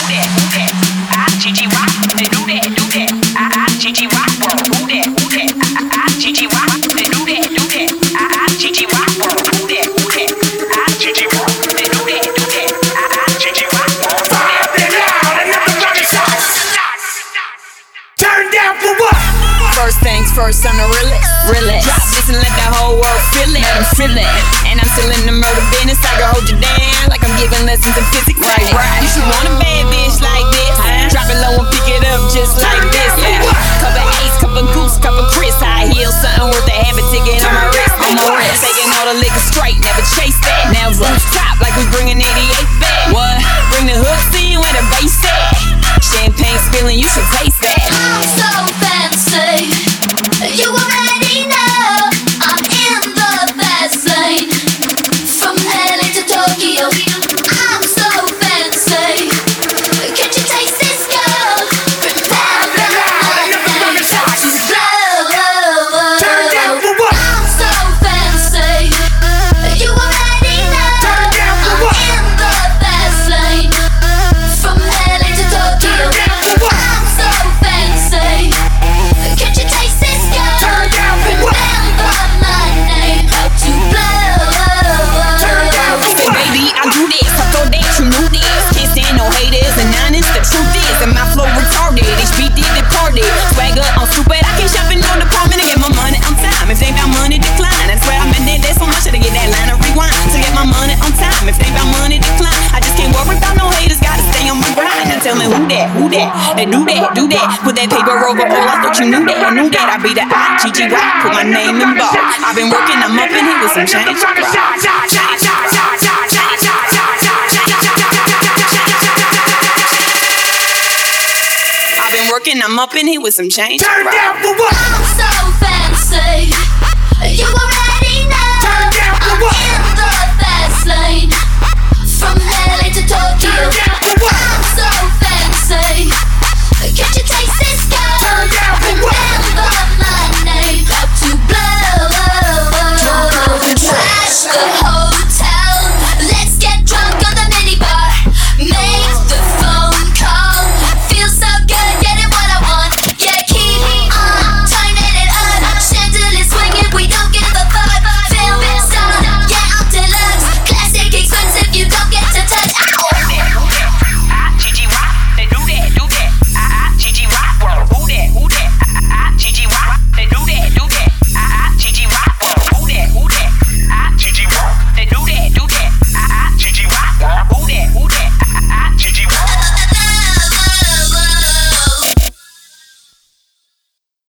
First, I'm the realest. Drop this and let the whole world feel it. Let 'em feel it. And I'm still in the murder business. I can hold you down like I'm giving lessons in physics. Right. You should want a bad bitch like this. Drop it low and pick it up just like this. Couple A's, couple Goose, couple Chris. High heels, something worth a habit ticket on my wrist. Taking all the liquor straight, never chase that. Now rooftop like we bringing 88 back. What? Bring the hook, see you where the bass at. Champagne spilling, you should taste that. I'm so fancy. You already know I'm in the fast lane. From LA to Tokyo, I'm so fancy. Can't you taste this girl? Remember my name. Turn down for what? I'm so fancy. You already know I'm in the fast lane. From LA to Tokyo, I'm so fancy. Can't you taste this girl? Remember my name. How to blow. Say, baby, I do this. I thought that you knew this. Can't stand no haters and honest. The truth is, and my flow retarded. HB did departed. Swagger on stupid. I can't shop in no department to get my money on time. If they about money, decline. That's where I'm in there. There's so much to get that line of rewind. To get my money on time. If they about money, decline. I just can't worry about no haters. Gotta stay on my grind. Now tell me who that? They do that. Put that paper over. Oh, I thought you knew that. I be the I-G-G-Y. Put my name in ball. I've been working. I'm up in here with some change. I've been working, I'm up in here with some change. Turn down for what? I'm so fancy. You already know Turn down for what? I'm in the fast lane. From LA to Tokyo,